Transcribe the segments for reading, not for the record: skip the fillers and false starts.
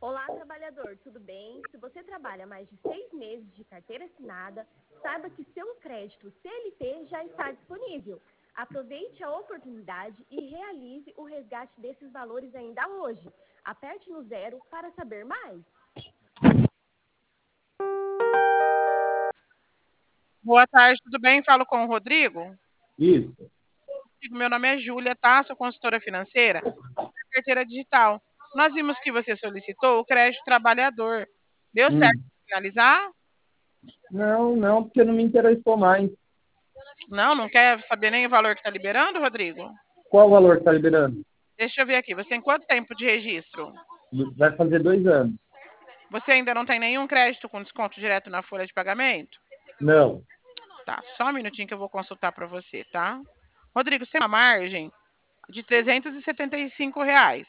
Olá, trabalhador, tudo bem? Se você trabalha mais de 6 meses de carteira assinada, saiba que seu crédito CLT já está disponível. Aproveite a oportunidade e realize o resgate desses valores ainda hoje. Aperte no 0 para saber mais. Boa tarde, tudo bem? Falo com o Rodrigo. Isso. Meu nome é Júlia, tá? Sou consultora financeira da carteira digital. Nós vimos que você solicitou o crédito trabalhador. Deu certo de finalizar? Não, porque não me interessou mais. Não quer saber nem o valor que está liberando, Rodrigo? Qual o valor que está liberando? Deixa eu ver aqui. Você tem quanto tempo de registro? Vai fazer 2 anos. Você ainda não tem nenhum crédito com desconto direto na folha de pagamento? Não. Tá, só um minutinho que eu vou consultar para você, tá? Rodrigo, você tem uma margem de R$ 375.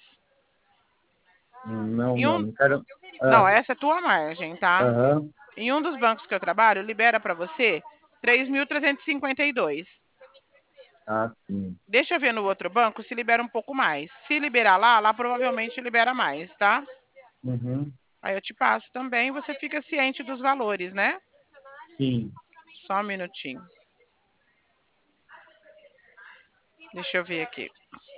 Não, Em um... não quero. Não, essa é a tua margem, tá? Aham. Em um dos bancos que eu trabalho, libera para você 3.352. Ah, sim. Deixa eu ver no outro banco se libera um pouco mais. Se liberar lá provavelmente libera mais, tá? Uhum. Aí eu te passo também, você fica ciente dos valores, né? Sim. Só um minutinho. Deixa eu ver aqui.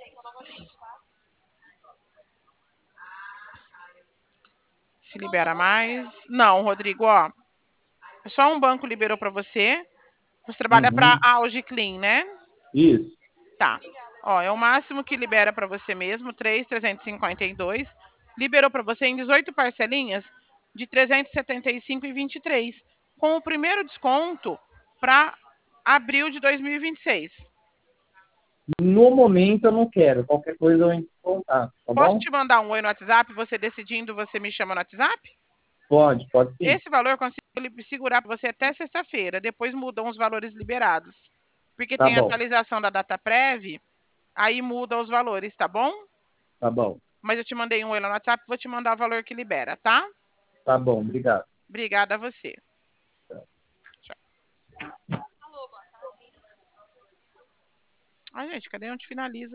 Se libera mais. Não, Rodrigo, ó. Só um banco liberou para você. Você trabalha para Uhum. a Auge Clean, né? Isso. Tá. Ó, é o máximo que libera para você mesmo, 3.352. Liberou para você em 18 parcelinhas de 375,23, com o primeiro desconto para abril de 2026. No momento eu não quero. Qualquer coisa eu entro em contato, tá Posso bom? te mandar um oi no WhatsApp, você decidindo, você me chama no WhatsApp? Pode sim. Esse valor eu consigo segurar para você até sexta-feira, depois mudam os valores liberados. Porque Tá tem bom, atualização da data prévia, aí muda os valores, tá bom? tá bom. Mas eu te mandei um oi lá no WhatsApp, vou te mandar o valor que libera, tá? Tá bom, obrigado. Obrigada a você. Tchau. Ai, gente, cadê onde finaliza?